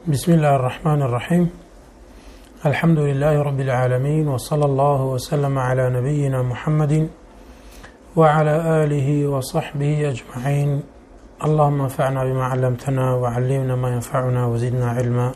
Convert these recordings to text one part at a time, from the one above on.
بسم الله الرحمن الرحيم. الحمد لله رب العالمين، وصلى الله وسلم على نبينا محمد وعلى آله وصحبه أجمعين. اللهم انفعنا بما علمتنا وعلمنا ما ينفعنا وزدنا علما.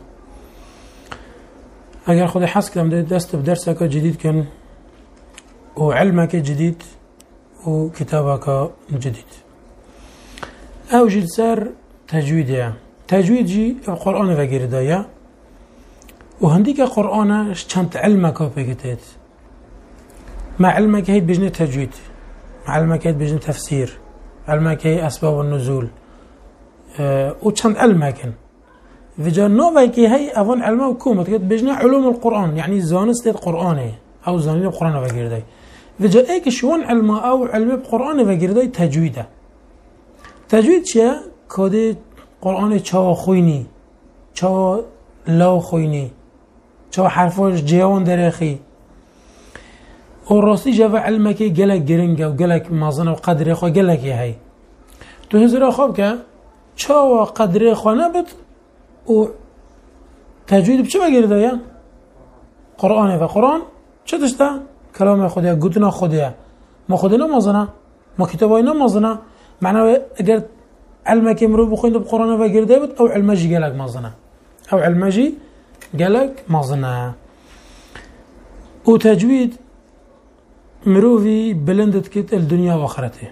اگر خود حس کردم دست به درسك جديد كن وعلمك جديد وكتابك جديد. او جلسر تجويد تجوید جی قرآن وگیر دایا و هندی که قرآنش چند علمه که بگیتید. مع علمه که هید بجنه تجوید، مع علمه که هید بجنه تفسیر، علمه که اسباب النزول و چند علمه کن و جا نوعی که هی اوان علمه و کومت که بجنه علوم القرآن، یعنی زانست قرآنه او زانین قرآن وگیر دای و جا ای که شوان علمه او علم قرآن وگیر دای تجویده. تجوید چیه؟ کده قرآن چا خوینی، چا لاو خوینی، چا حرفاش جیان درخی و راستی جا علمه که گلک گرنگه و گلک مازنه و قدره خواه گلکی هی تو هزره خواب که چا و قدره خواه نبود و تجوید بچه بگیر دایا؟ قرآنه و قرآن چه داشته؟ کلام خودیا، گوتنا خودیا، ما خودنا مازنه، ما کتابای نمازنه. معنی اگر علمه که مرو بخوید بقرآن و گرده بود او علمه جی گلک مازنه، او علمه جی گلک مازنه. و تجوید مروی بلندت کت الدنیا و آخرته.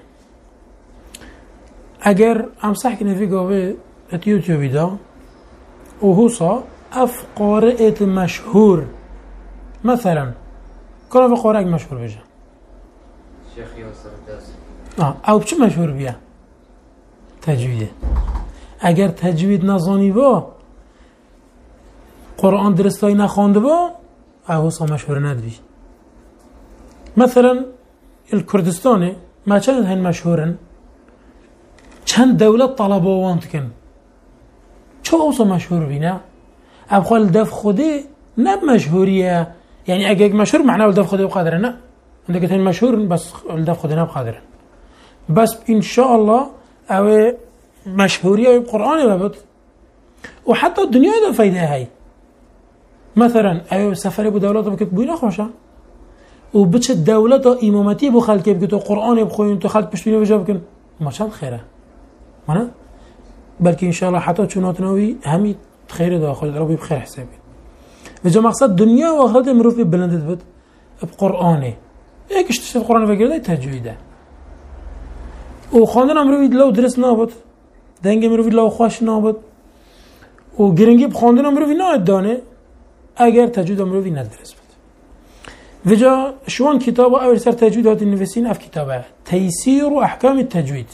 اگر امسح کنه فی گاوه ات یوتیوبی دا و حوصا اف قارئت مشهور مثلا کنه في قارئ مشهور بجا شيخ ياسر الداسي او بچه مشهور بیا؟ تجویده. اگر تجوید نزانی با قرآن درستایی نخوانده با اوسا مشهور ندبی. مثلا الكردستانه ما چند هن مشهورن چند دولت طلبه وانت کن چه اوسا مشهور بی نه؟ اب خواه الدف خوده نب مشهوریه، یعنی اگر مشهور معنی الدف خوده بقدره نه اندکت هن مشهور بس الدف خوده نب قدره بس انشاءالله او مشهوریه قرآن بود و حتی دنیا دا فایده هی. مثلا او سفری بو دولت بکت بوی نخوشه و بچه دولت امامتی بو خلقی بکت و قرآن بخوین تو خلق پشتینه بجا بکن ما چند خیره مانا بلکه انشاءالله حتی چوناتنوی همی خیره دا خود ربی بخیر حسابی و جا مقصد دنیا و آخرت مروف بلندت بود بقرآنه یکیش تشتف قرآن وگرده تجویده و خواندن مروی لو درست نابود، دنگ مروی لو خوش نابود و گرنگی بخواندن مروی ناید دانه اگر تجوید مروی ندرست بود. و جا شوان کتاب اول سر تجوید هات النفسین اف کتابه تیسیر احکام التجوید،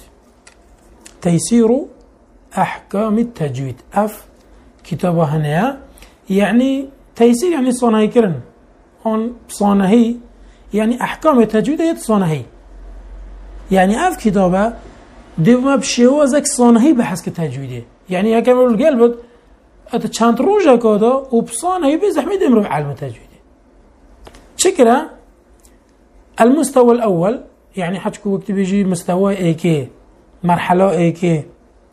تیسیر احکام التجوید اف کتابه هنیا. یعنی تیسیر یعنی صانعی کرن، آن صانعی یعنی احکام التجوید یعنی صانعی. يعني اف كتابه دوما بشيوه زك صانهي بحث كتجويده، يعني يكمل القلب ات چند روجه كده وبصانهي بزحمه امرو علم تجويده. شكرا المستوى الاول يعني حتكون وقت بيجي مستوى ايكي مرحله ايكي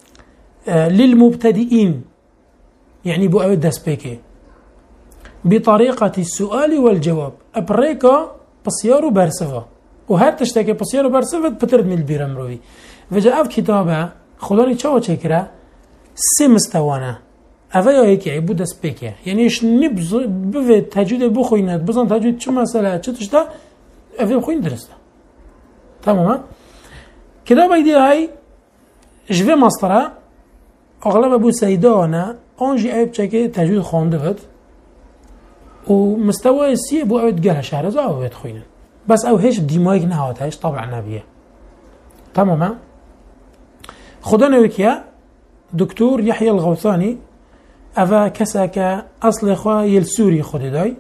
للمبتدئين، يعني بو اود دسبيكي بطريقه السؤال والجواب ابريكا بصيارو برسفه و هر تشتكي بصير برسفت بترد من البيرم روي. وجاء في كتابه خلاني چاو چكره سه مستوانا اوه هيك عبود دسبيكه، يعني ايش نبز بفي تجويد بخوينات بزن تجويد چه مسألة چه تشتا اوه بخوين درسته تماما. كتابه دي هاي جوه مصطره اغلب ابو سيدانا انجي عيب چكي تجويد خونده بد و مستوى سي ابو اوه تقالها شهرزا اوه تخوينن بس او هيش ديماغ نهات هيش طبعا نبيه تماما. خدا نوكيا دكتور يحيى الغوثاني افا كساك اصل اخوة يلسوري خود داي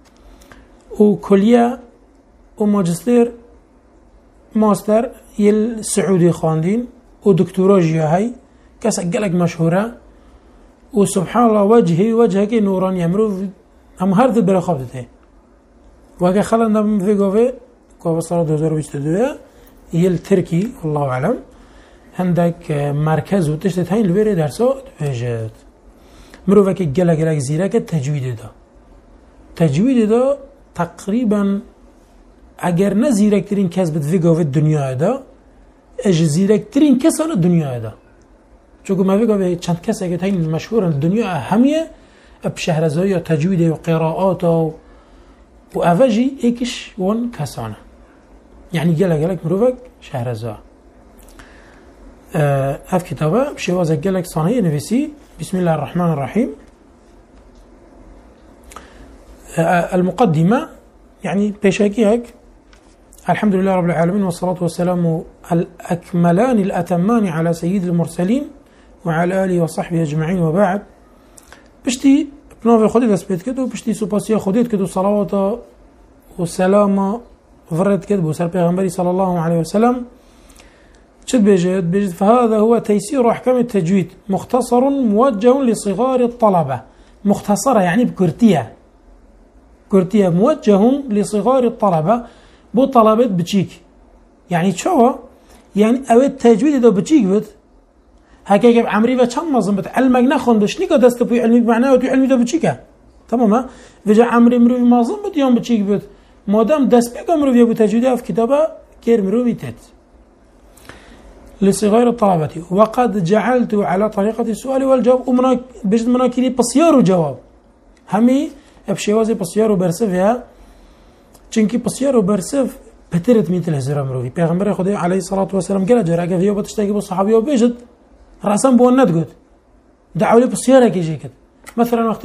و كلية و ماجستير ماستر يل سعودي خواندين و دكتورا جياهي كساك قلق مشهورة و سبحان الله وجهك نوران يمرو هم هرد برخابته واقع خلنا نبم في قوة قوة صلاة 2022 هي التركي والله أعلم عندك مركز وتشتت هاي البيري درسات بيجت مروفك جلك زيرك تجويد دا تقريبا اگر نه زیرکترین کس بد ویگاو دنیا دا اج زیرکترین کس آن دنیا دا چون ما ویگاو چند کس اگر تاین مشهور دنیا همیه بشهرزایی تجوید و قراءات و اوجی ایکش ون کسانه يعني جلك مروفك شهرزا اف كتابه بشوازك جلك صانعي نفسي بسم الله الرحمن الرحيم المقدمة يعني بيشاكيك الحمد لله رب العالمين والصلاة والسلام الأكملان الأتمان على سيد المرسلين وعلى آله وصحبه أجمعين وبعد بشتي بنوفي خودي تثبت كدو بشتي سوباسيا خوديت كدو صلوات والسلام فرد كذب وسر پیغمبري صلى الله عليه وسلم شد بيجد فهذا هو تيسير أحكام التجويد مختصر موجه لصغار الطلبة مختصرة يعني بكرتية موجه لصغار الطلبة بو طلبة بتشيك يعني شو يعني او التجويد دو بتشيك بت هكا عمري وچم مازم بت علمك نخوندش نيكا دست بو علمي معناه تو علمي دو بتشيكه تمام وجا عمري مروي مازم بت يوم بتشيك بت مادام دست بگم رو بیابو تجویده اف کتابه کرم رو بیتد لصغير الطلبة وقد جعلت على طريقة السؤال والجواب ومنا بجد مناكري بسيار وجواب همي بشوازي بسيار وبرسفها چنكي بسيار وبرسف بترت مثل هزرا مروي پیغمبر خدا عليه الصلاة والسلام قال جرا اگه فيو بتشتاقي بالصحابي وبيجد راسا بون ندقود دعوا لي بسيارة كيجي كد مثلا وقت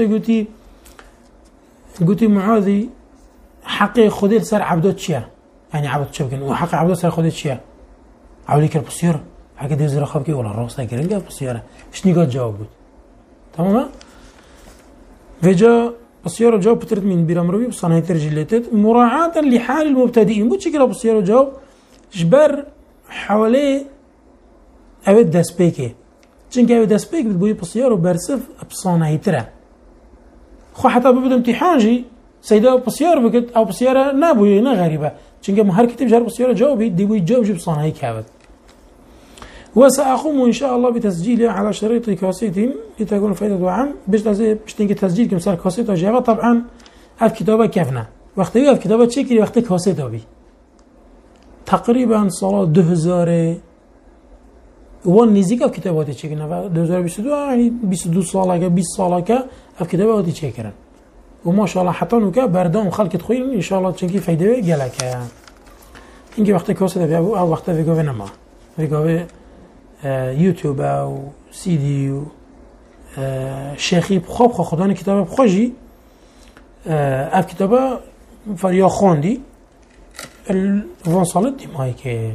قلتي معاذي حقي خودي سر عبدو تشيا يعني عبدو تشبكن وحق عبدو سر خودي تشيا عولي كر بسيارة حق دي زرا خابكي ولا الراس تاكرين قال بسيارة ايش نيقات جواب بود تمام فجاء بسيارة جواب بترد من بيرامروي بصناعي ترجيلاتات مراعاة لحال المبتدئين بو تشكرا بسيارة جواب جبر حوالي اوید دست بيكي چنك اوید دست بيك بتبوي بسيارة برسف بصناعي ترى خو حتى ببدا امتحان جي سيدا بسيارة بكت او بسيارة نابوي نا غريبة چنك مهر كتب جار بسيارة جوابي دي بوي جواب جيب صناعي كابد وسأقوم إن شاء الله بتسجيلها على شريط كاسيت لتكون فائدة عام باش تنجي تسجيل كمسار كاسيت وجابه طبعا اف كتابة كفنا وقت اف كتابة تشكري وقت كاسيت بي تقريبا صلاة 2000 وان نزيك اف كتابات تشكرنا 2022 يعني 22 صالة 20 صالة اف كتابات تشكرن وما شاء الله حتى نوكا بردان خلق تخوين ان شاء الله تشكي فايدة قالك انجي وقت كاسيت بي او وقت فيقوه نما فيقوه يوتيوب او سي دي و شيخي بخوب خدان كتابه بخوجي اف كتابه فريا خوندي الفونسالت دي مايك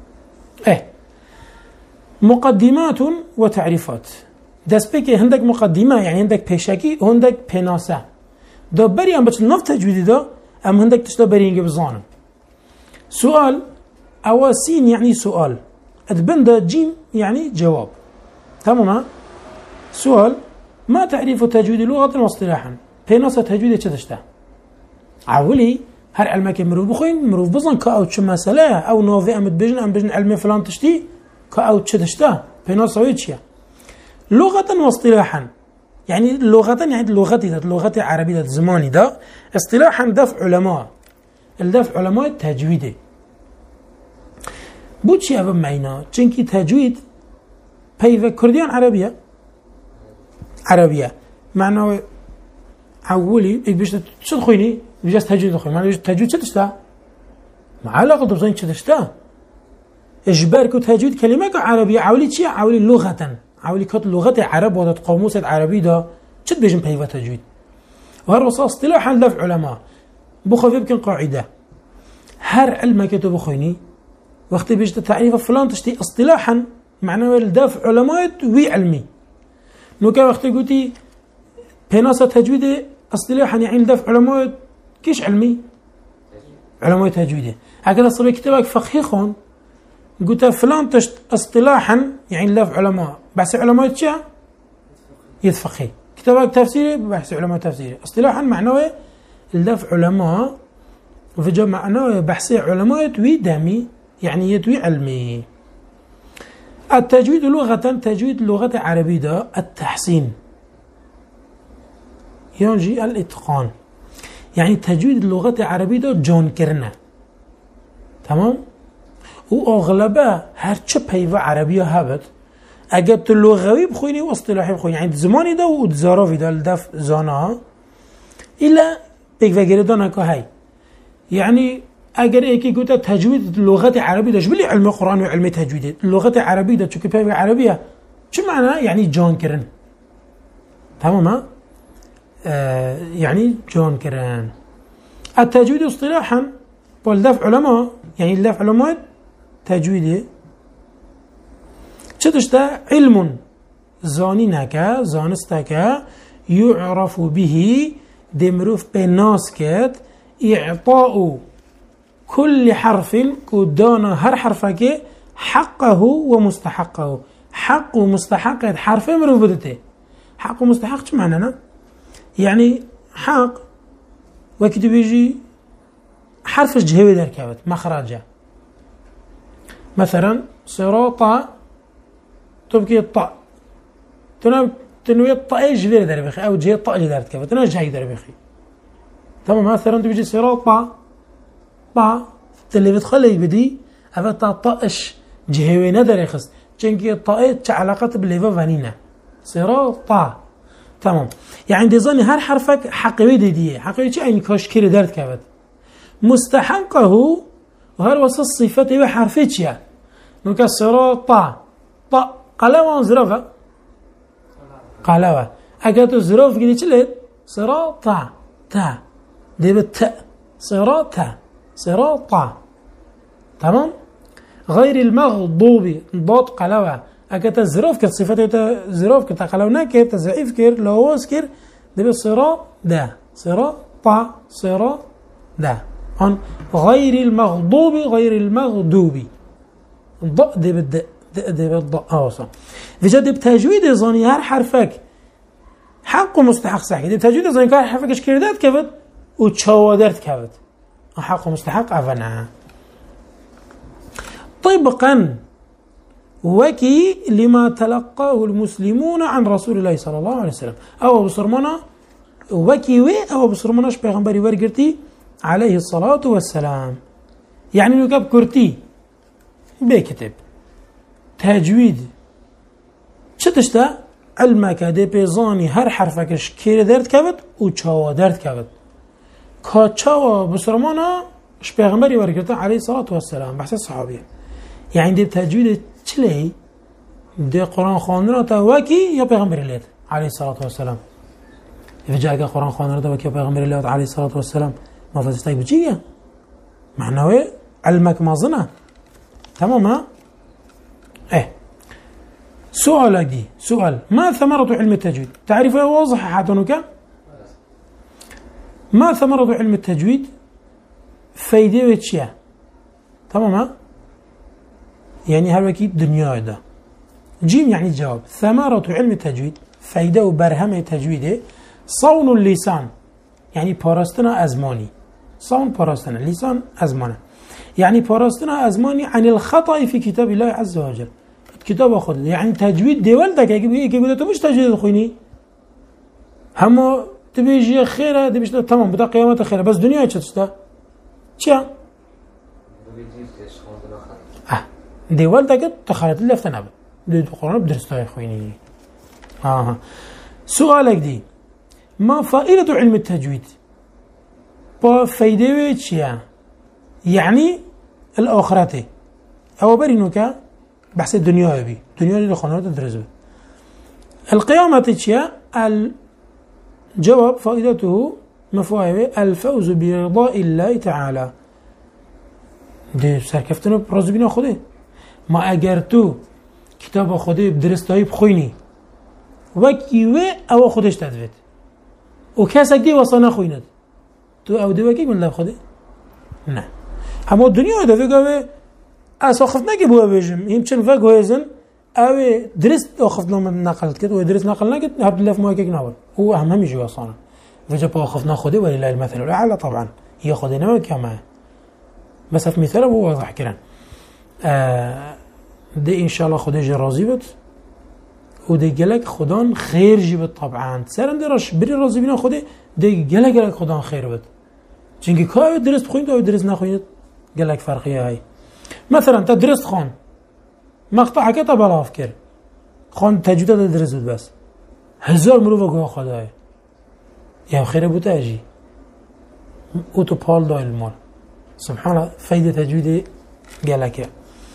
مقدمات وتعريفات دسبك عندك مقدمه يعني عندك بيشاكي وعندك بناسه دو بري ام بتش نف تجويد ده ام عندك تشتا برينج بزانم سؤال او سين يعني سؤال ادبندا جيم يعني جواب تمام سؤال ما تعريف تجويد لغة واصطلاحا بيناسة تجويد تشتشتا عولي هر علمك مروف بخوين مروف بزن كأو تش مسألة أو نوفي أمد بجن أم بجن علمي فلان تشتي كأو تشتشتا بيناسة ويتشيا لغة واصطلاحا يعني لغة يعني لغة عربية زماني ده اصطلاحا دفع علماء الدفع علماء التجويد بوتشي أبا معينا چنكي تجويد بيفا كرديان عربية معناه عولي بيش تدخليني بيجاز تجويد دخلي معناه تجويد تشتا ما علاقة بزين تشتا إجبارك تجويد كلمة عربية عولي تشي عولي لغة عولي كت لغة عرب وده قاموس عربي ده شد بيجن بيفا تجويد وهالوصا اصطلاحا دفع علماء بخوف يمكن قاعدة هر علمك تبخيني وقت بيجت تعريف فلان تشتي اصطلاحا معناه الدافع علماء وعلمي نوكا وقت قلتي بناسة تجويد اصطلاحا يعني الدافع علماء كيش علمي علماء تجويد هكذا صبي كتابك فقهيخون قلت فلان تشت اصطلاحا يعني الدافع علماء بحث علماء تشا يتفقه كتابك تفسيري بحث علماء تفسيري اصطلاحا معناه الدافع علماء وفي جمع معناه بحث علماء ودامي يعني يدوي علمي التجويد لغة تجويد لغة عربية التحسين ينجي الاتقان. يعني تجويد اللغة العربية ده جون كرنا. تمام؟ وأغلبها هرچه پیوه عربية هبت اگر تو لغوی بخوینی و اصطلاحی بخوینی، یعنی زمانی ده و زاراوی ده لدف زانها إلا بيك وگردانا که هاي. يعني اگر ایکی گوتا تجوید لغت عربی ده جبلي علم قرآن و علم تجوید اللغت عربی ده چوكي پیوه عربیه چه معنى؟ يعني جان كرن. تمام؟ يعني جان كرن. التجويد اصطلاحا والدف علماء، يعني الدف علماء تجويده چتشتا علم زانينك زانستك يعرف به دمروف بناسكت إعطاء كل حرف كدانا هر حرفك حقه ومستحقه. حق ومستحق حرف مروف بدته. حق ومستحق شو معنى؟ يعني حق وكده بيجي حرف جهوي در كابت مخرجه. مثلا صراط تبكي الطاء تنوي الطاء جدير در بخي او جهه الطاء جدير كابت انا جاي در بخي. تمام؟ مثلا تبيجي صراط طاء اللي بتخلي بدي ابتا طاش جهوي ندر خص چنكي الطاء علاقه بالليفا فانينا صراط طاء. تمام؟ يعني ديزاني هر حرفك حقيقي دي حقيقي چه اين كاشكير درت كابت مستحقه وهر وصل صفته وحرفه چيا نوكا صراط طاء قلوة زرافة قلوة اگر زراف گیری چلید صراط تا دي بالتاء صراط. تمام؟ غير المغضوب ضاد قلوة اگر زراف كت صفته زراف كت قلوة نكر تزعيف كر لوز كر دي بالصراط ده صراط ده عن غير المغضوب الضاء دي بالداء دي بالضاء اوصل في جد بتجويد زاني هر حرفك حق ومستحق صحيح دي بتجويد زاني هر حرفك ايش كردات كبد وتشاودرت كبد حق ومستحق افنا. طبقا وكي لما تلقاه المسلمون عن رسول الله صلى الله عليه وسلم او بصرمنا وكي او بصرمناش پیغمبري ورگرتي عليه الصلاة والسلام. يعني نكب كرتي بكتب تجويد شتشتا علمك دي بيزاني هر حرفكش كير درد كبت و چاوا درد كبت كا چاوا بسرمانا اش پیغمبري ورگرتا عليه الصلاة والسلام بحث الصحابية. يعني دي تجويد چلي دي قرآن خواندنا تا وكي يا پیغمبري ليت عليه الصلاة والسلام. إذا جاءك قرآن خواندنا تا وكي يا پیغمبري ليت عليه الصلاة والسلام ما فزتك بجيه معنوي علمك ما ظنه. تمام؟ ها سؤالك دي سؤال ما ثمرة علم التجويد؟ تعرف واضح حاتنك ما ثمرة علم التجويد؟ فايدة وتشيا. تمام؟ ها يعني هل وكي دنيا ده جيم يعني الجواب ثمرة علم التجويد فايدة وبرهم التجويد صون اللسان يعني باراستنا أزماني صون باراستنا لسان أزمانه يعني باراستنا أزماني عن الخطأ في كتاب الله عز وجل كتاب أخذ يعني تجويد دي والدك يقول تو مش تجويد خويني هم تبيجي خيره تبيش تمام بدا قيامات خيره بس دنيا تشتا چيا دي والدك تخلت لفتنا دي القرآن بدرسته خويني. سؤالك دي ما فائدة علم التجويد؟ فائدة چيا يعني الآخرته أو برينوكا بحث الدنيا بي الدنيا اللي خانات تدرس به القيامة تشيا الجواب فائدته مفاهيم الفوز برضاء الله تعالى دي سركفتنا برازبين خده ما اگر تو كتاب خده بدرستایی بخويني وكي او خودش تدوید و کسک دی وصانه خويند تو او دو وكي من لا خده نه اما الدنيا ده فيقوه اساخفت نگه بوه بيجم يمكن فاق هيزن او درست اخفتنا من نقلت كده ودرست نقل نقد هبد الله في مواكيك ناول هو اهم هميجي وصانا فجب اخفتنا خده ولله المثل الاعلى طبعا هي خدنا ما كما بس في مثال هو واضح كده دي ان شاء الله خديجه راضي بت و دی گلک خدان خیر جیبت طبعا سرم دراش بری راضی بینا خوده دی گلک خدان خیر بد چونکه که درست بخوینید و درست نخوینید گلک فرقیه های مثلا تا درست خون مقطع که تا بلاف کرد خون تجوید تا درست بود بس 1000 مروفه گوه خدای یا خیره بوده اجی او تو پال دای المال سبحان الله فايدة تجويد قالك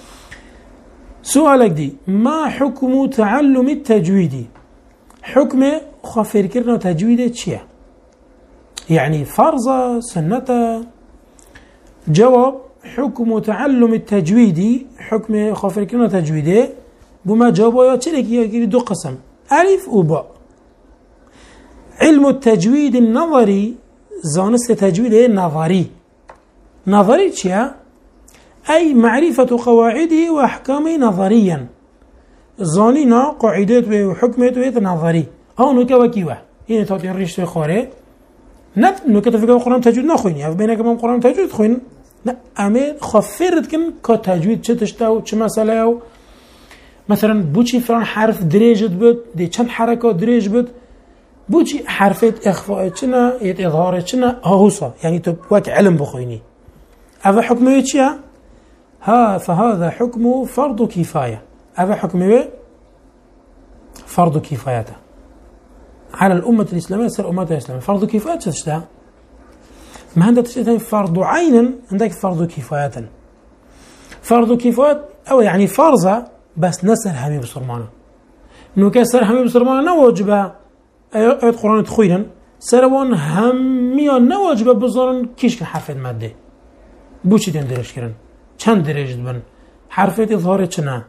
سؤالك دي ما حكم تعلم التجويد حكم خفير كرنا تجويد تشيا يعني فرض سنة جواب حكم تعلم التجويد حكم خفير كرنا تجويده بما جوابه يا تشلك يا دو قسم ألف وباء علم التجويد النظري زانست تجويد النظري نظري تشيا أي معرفة قواعده وأحكامه نظريا زانينا قاعدات وحكمات نظري أو نكا وكيوه هنا تعطي الريش خوري نت نكا تفكر القرآن تجويد نخوين يعني بينك من القرآن تجويد خوين لا أمي خفرت كن كتجويد تشتاو تشمسلاو مثلا بوشي فلان حرف دريجت بد دي چند حركة دريج بد بوشي حرفات إخفاء چنا يت إظهار چنا هوصا يعني تبقى علم بخويني هذا حكمه يتشيا فهذا حكمه فرض كفاية هذا حكمه فرض كفايته على الأمة الإسلامية سر أمتها الإسلامية فرض كفاية تشتها ما عندك تشتها فرض عين عندك فرض كفاية فرض كفاية أو يعني فرضة بس نسر همي بصرمانة إنه كسر همي بصرمانة نواجبه آيات قرآن تخوينا سروان همي نواجبه بظهر كيش كان حرف المادة بوشي تندرش كرن چند درجه بن حرفت اظهار چنا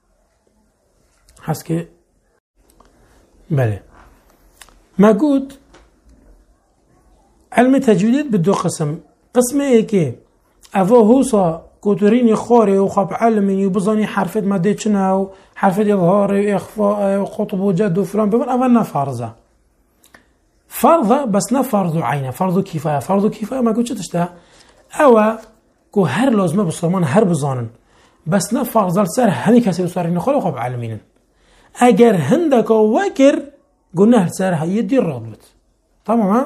هست که بله ما قلت علم تجويد بدو قسم ای که افا هوسا كوتورين خوري وخاب علمي وبظني حرفت ماده چنا و حرفت اظهار و اخفاء و قطب و جد و فلان بمن افا نفرزه فرضه بس نفرض عينه فرض كفايه فرض كفايه ما قلت تشتها او کو هر لازمه بسلمان هر بزانن بس نه فرض سر همه کسی سر نخوره خب علمینن اگر هندک وکر گناه سر هیدی راد بود تمام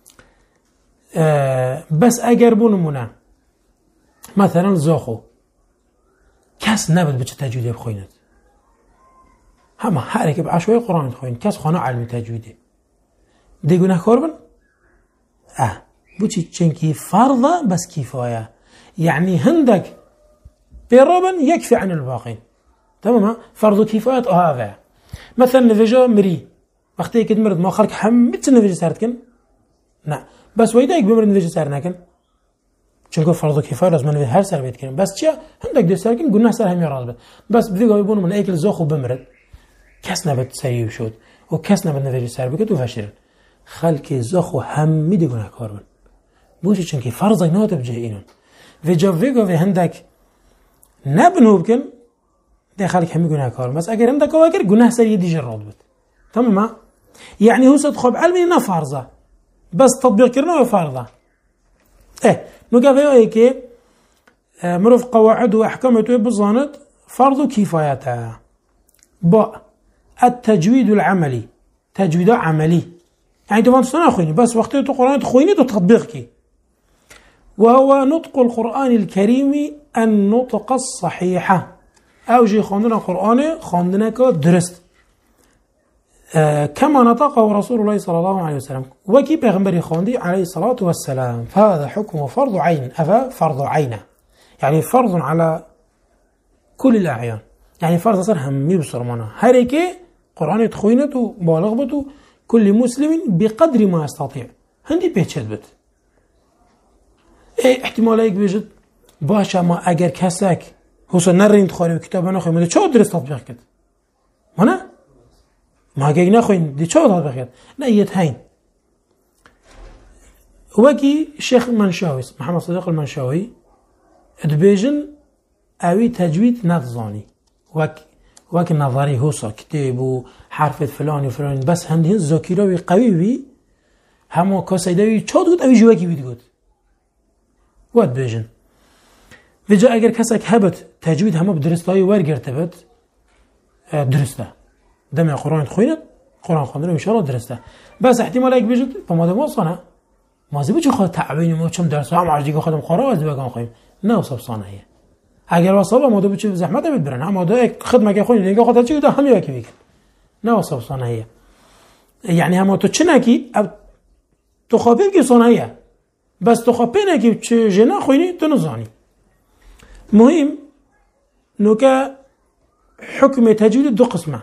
بس اگر بونمونه مثلا زاخو کس نبود بچه تجویدی بخویند همه هر که به عشوای قرآن خوین کس خانه علمی تجویده دی گناه کار بن بچه چنکی فرضه بس کفایه يعني هندك بيرابن يكفي عن الباقين تمام فرض كفاية هذا مثلا نفجا مري وقت يكد مرض ما خلق حمت نفجا سارتكن لا بس ويدايك بمرض نفجا سارناكن چونكو فرض كفاية لازم نفجا هر سار بيتكن بس چيا هندك دي ساركن قلنا سار هم يراز بد بس بديقوا يبونوا من ايكل زوخو بمرض كاس نبت سريو شود وكاس نبت نفجا سار بكت وفشرن خلق زوخو هم دي قناه كاربن بوشي چونكي فرض ناتب جايينون و جاویگو و هندک نبنو بکن ده خالق همي گناه کار بس اگر هندک واگر گناه سر يدي جراد بود تمام يعني هو صدخب علمي نفرضه بس تطبيق كرنا وفرضه نقول هيك مروف قواعد واحكامته بظانت فرض كفايته باء التجويد العملي تجويد عملي يعني تبان سنة خويني بس وقت القرآن خويني تطبيقك وهو نطق القرآن الكريم النطق الصحيحة أوجي خاندنا القرآن خاندنا كدرست كما نطقه رسول الله صلى الله عليه وسلم وكي بيغمبري خاندي عليه الصلاة والسلام فهذا حكم فرض عين أفا فرض عين يعني فرض على كل الأعيان يعني فرض صار همي بصرمانه هريكي قرآن تخوينته بالغبته كل مسلم بقدر ما يستطيع هندي بيتشد بت احتمال هيك بيجد باشا ما اگر کسک حسن نرین تخوری و کتاب نخویم ده چه درست تطبیق کرد ما اگر نخویم ده چه تطبیق کرد نه یتهین وكي شيخ منشاوي محمد صديق المنشاوي ادبيجن اوي تجويد نظاني وك نظري هوسا كتاب حرف فلان وفلان بس هندين ذاكره قوي بي همو كاسيدوي چاد گوت اوي جوكي بيد گوت واد بيجن وجا اگر کسک هبت تجوید همه بدرستایی ورگرته بد درسته دم قرآن خوينت قرآن خواندن ان شاء الله درسته بس احتمال یک بجد فماذا وصنا ما زي بچه خود تعبین ما چم درس هم عادی که خودم قرار از بگم خواهیم نه وصف صانعیه اگر وصف ما دو بچه زحمت بد برن اما دو خدمت که خوین دیگه خودت چی ده همین یکی بگن نه وصف صانعیه یعنی هم تو چه نکی تو خوابی که صانعیه بس تو خوابی نکی چه جنا خوینی تو نزانی مهم نوکه حکم تجوید دو قسمه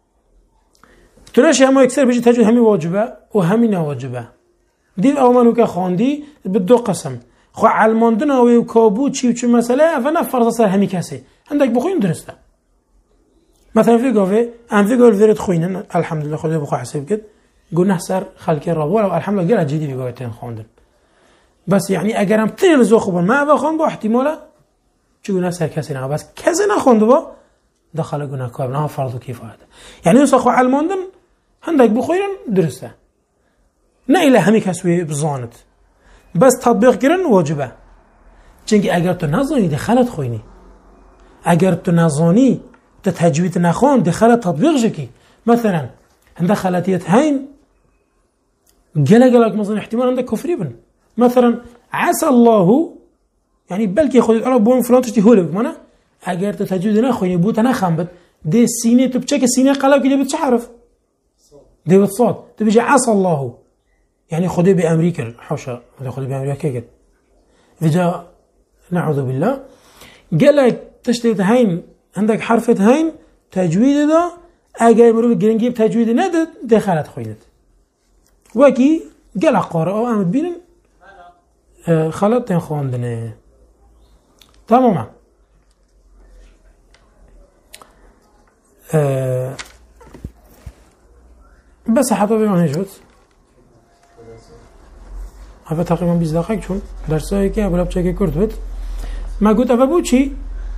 تلاش هم اکثر بيجي تجوید همین واجبه و همین نواجبه دید او منو که خواندی به دو قسم خو علماندن او کابو چی و چی مسئله اولا فرض سر همی کسی عندك بخوین درسته مثلا في قافه ام في قول ورد خوینن الحمدلله خدا بخو حساب كد گناه سر خلق رب ولا الحمدلله قال جدي بيقولتين خواندن بس يعني اگر هم تین زو خوب ما بخوام با احتمالا چه گناه سر کسی نه بس کسی نخوند با داخل گناه کار نه فرض کفایت يعني خو علماندن عندك بخوین درسته نه اله همی کسوی بزانت بس تطبیق کردن واجبه چونکه اگر تو نزانی دخلت خوینی اگر تو نزانی تو تجوید نخوان دخلت تطبیق شکی مثلا عند خلاتیت هین گلک مثلا احتمال عندك کفری بن مثلا عسى الله يعني بلکه خودت الان بون فلان تشتی هول بمانه اگر تو تجوید نخوینی بوت نخم بد ده سینه تو بچه که سینه قلب که ده بچه حرف ده بتصاد تو بيجي عسى الله يعني خدي بأمريكا حاشا خدي بأمريكا كده فجاء نعوذ بالله قال لك تشتيت هين عندك حرفة هين تجويد ده اگر مرو گرنگی تجوید نداد دخلت خوينت وكي قال قارئ او امد بينن خلطين خواندنه تماما بس حتى بما نجوت هذا تقريبا 20 دقيقة چون درسایی که اول بچه کرد بود ما گفت اول بود چی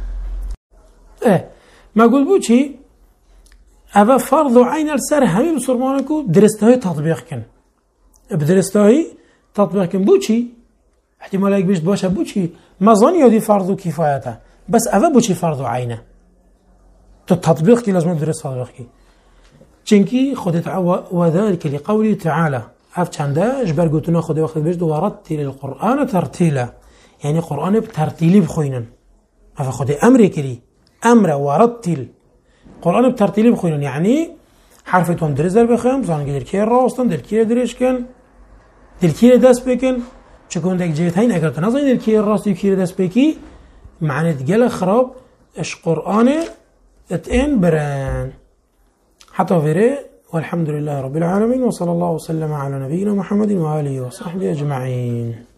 ما گفت بود چی اول فرض عین السر همه مسلمان کو درستهای تطبیق کن بدرستهای تطبیق کن بود چی احتمال یک بیشت باشه بود چی مزان یادی فرض و کفایته بس اول بود چی فرض عینه تو تطبیق کی لازم درست تطبیق کی چنکی خودت و ذلك لقوله تعالى اف چنده اجبر گوتنا خدا وقت بيجد ورتل القرآن ترتيلا يعني قرآن بترتيلي بخوينن اف خدا امر كري امر ورتل قرآن بترتيلي بخوينن يعني حرفتهم درزر بخوام زان قدر كي راستن دل كي درش كن دل كي دست بكن چكون دك جيت هين اگر تنظر دل كي راستي كي دست بكي معنى تقل خراب اش قرآن اتين بران حتى فيري والحمد لله رب العالمين وصلى الله وسلم على نبينا محمد وآله وصحبه أجمعين.